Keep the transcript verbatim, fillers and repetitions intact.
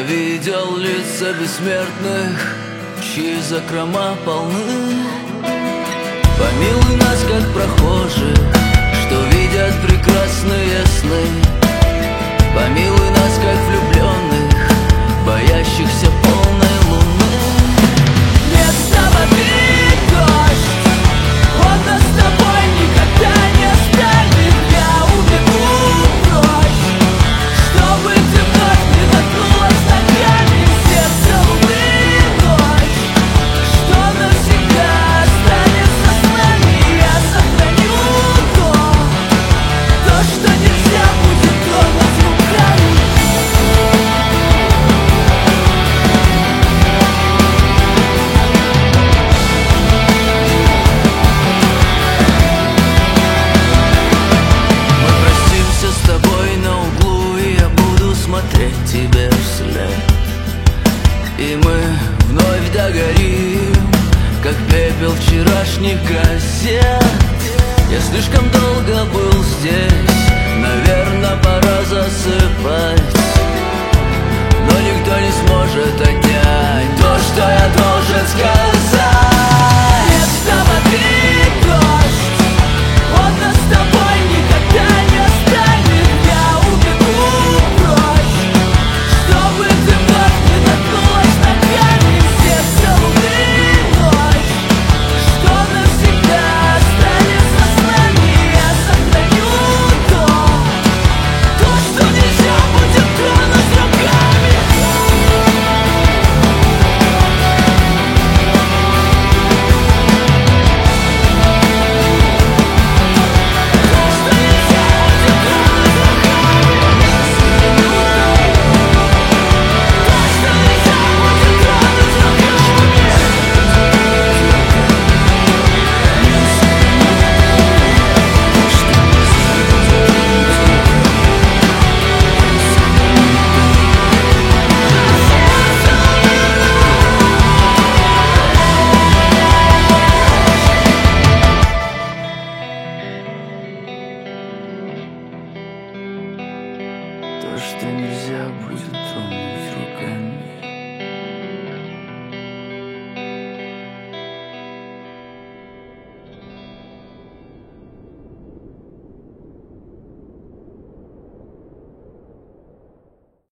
видел лица бессмертных, чьи закрома полны. Помилуй нас, как прохожих, что видят прекрасные сны. Помилуй нас, как влюбленных, боящихся полной луны. Место воды дождь, он нас с тобой никогда не оставит. Я убегу прочь, чтобы ты вновь не наткнулась ногами в сердце луны ночь, что навсегда останется с нами. Я сохраню то, то, что нельзя будет тронуть руками. Мы простимся с тобой на углу, и я буду смотреть тебе вслед. И мы вновь догорим, как пепел вчерашних газет. Я слишком долго был здесь, наверное, пора засыпать. Но никто не сможет отнять то, что я должен сказать. Вместо воды дождь, он нас с тобой никогда не оставит. Я убегу прочь, чтобы ты вновь не наткнулась ногами в сердце луны ночь, что навсегда останется с нами. Я сохраню то, то, что нельзя будет тронуть руками. То, что нельзя будет тронуть руками.